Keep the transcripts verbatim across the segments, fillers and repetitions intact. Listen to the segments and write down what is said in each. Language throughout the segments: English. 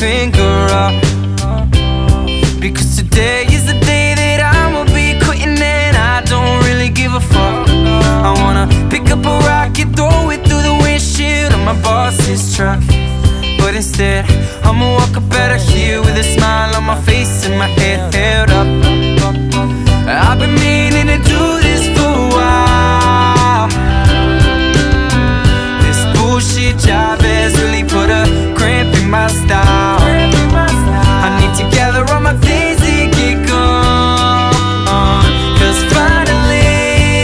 finger up, because today is the day that I'ma be quitting and I don't really give a fuck. I wanna pick up a rock and throw it through the windshield of my boss's truck, but instead I'ma walk up out of here with a smile on my face and my head held up. I've been meaning to do this for a while. This bullshit job has really put a cramp in my style. I need to gather all my things and get gone, cause finally,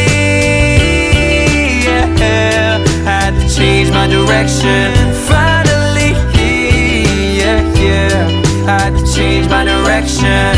yeah, I had to change my direction. Finally, yeah, yeah, I had to change my direction.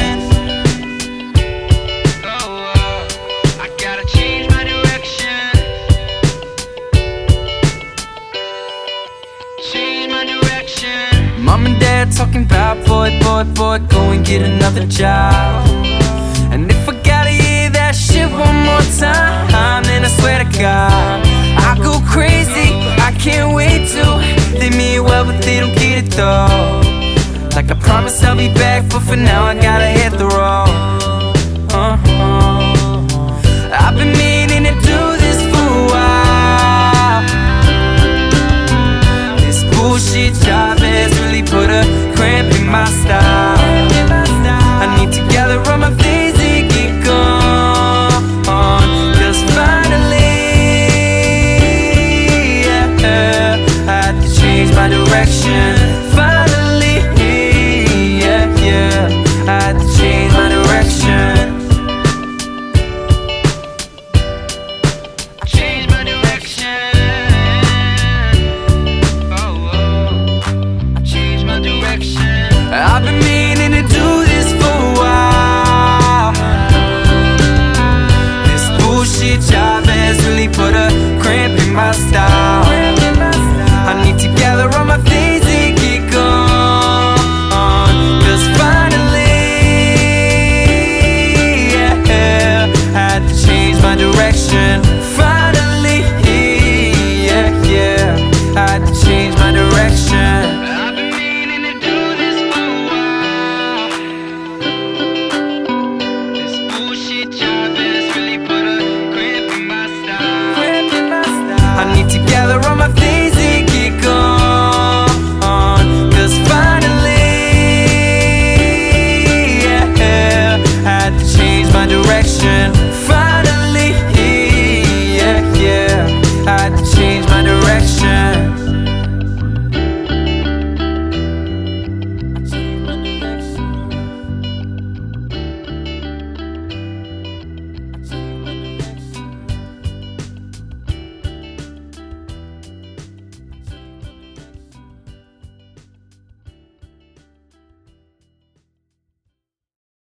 Mom and dad talking about, boy, boy, boy, go and get another job. And if I gotta hear that shit one more time, then I swear to God, I go crazy. I can't wait to. They mean well, but they don't get it though. Like I promise I'll be back, but for now I gotta hit the